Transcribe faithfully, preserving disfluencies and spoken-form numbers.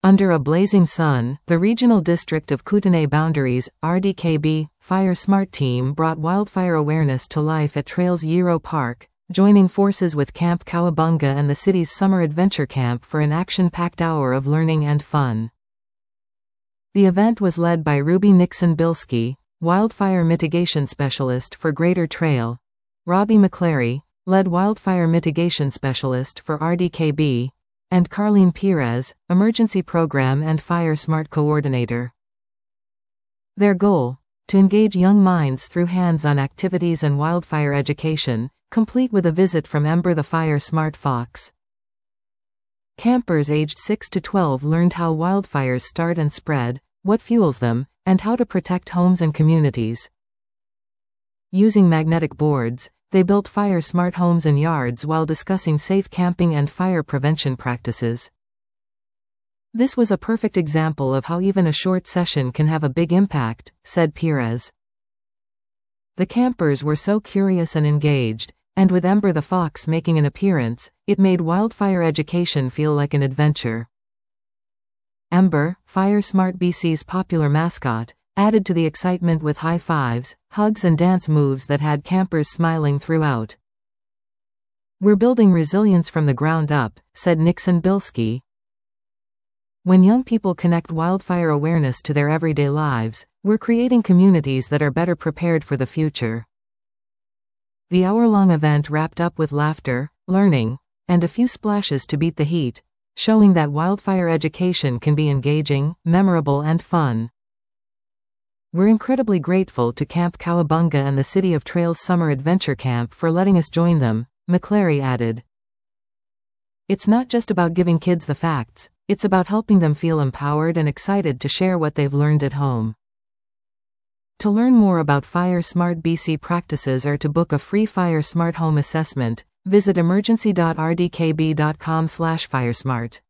Under a blazing sun, the Regional District of Kootenay Boundaries, R D K B, Fire Smart team brought wildfire awareness to life at Trails Yero Park, joining forces with Camp Cowabunga and the city's Summer Adventure Camp for an action-packed hour of learning and fun. The event was led by Ruby Nixon-Bilski, Wildfire Mitigation Specialist for Greater Trail, Robbie McClary, Lead Wildfire Mitigation Specialist for R D K B, and Carlene Perez, Emergency Program and Fire Smart Coordinator. Their goal? To engage young minds through hands-on activities and wildfire education, complete with a visit from Ember the Fire Smart Fox. Campers aged six to twelve learned how wildfires start and spread, what fuels them, and how to protect homes and communities. Using magnetic boards, they built fire-smart homes and yards while discussing safe camping and fire prevention practices. This was a perfect example of how even a short session can have a big impact, said Perez. The campers were so curious and engaged, and with Ember the Fox making an appearance, it made wildfire education feel like an adventure. Ember, Fire Smart B C's popular mascot, added to the excitement with high fives, hugs and dance moves that had campers smiling throughout. We're building resilience from the ground up, said Nixon-Bilski. When young people connect wildfire awareness to their everyday lives, we're creating communities that are better prepared for the future. The hour-long event wrapped up with laughter, learning, and a few splashes to beat the heat, showing that wildfire education can be engaging, memorable and fun. We're incredibly grateful to Camp Cowabunga and the City of Trails Summer Adventure Camp for letting us join them, McClary added. It's not just about giving kids the facts, it's about helping them feel empowered and excited to share what they've learned at home. To learn more about Fire Smart B C practices or to book a free Fire Smart home assessment, visit emergency dot r d k b dot com slash firesmart.